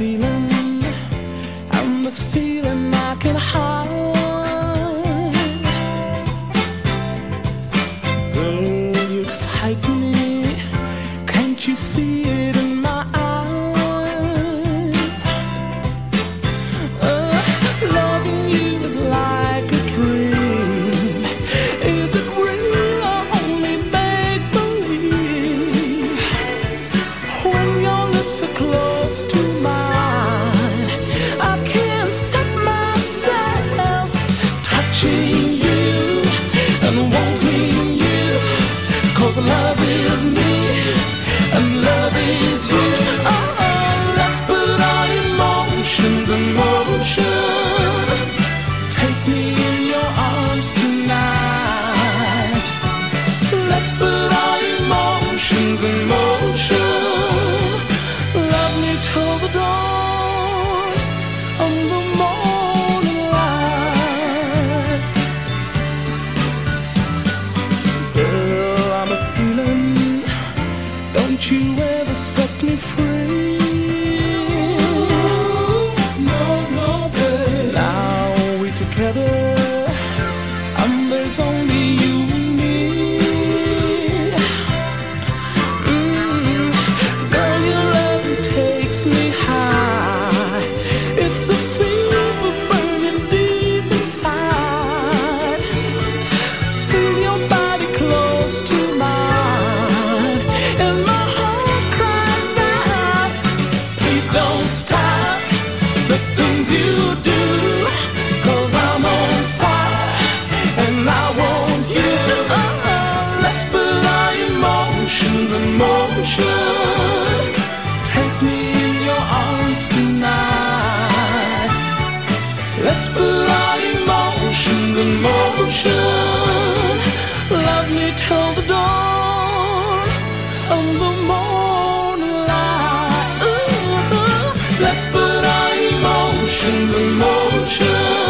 feeling, and this feeling I can hide. Girl, you excite me, can't you see it in my eyes? Loving you is like a dream. Is it real or only make-believe? When your lips are close to mine, I can't stop myself touching you and wanting you. 'Cause love is me and love is you. Oh, let's put our emotions in motion. Take me in your arms tonight. Let's put our emotions in motion. Love me till the dawn of the morning light. Girl, I'm a feeling, don't you ever set me free. No, no, babe. Now we're together, and there's only you and me. Girl, your love takes me high. It's a fever burning deep inside. Feel your body close to mine, and my heart cries out. Please don't stop the things you do, 'cause I'm on fire and I want you. Let's put our emotions in motion. Take me in your arms tonight. Let's put our emotions in motion. Love me till the dawn of the morning light. Ooh, let's put our emotions in motion.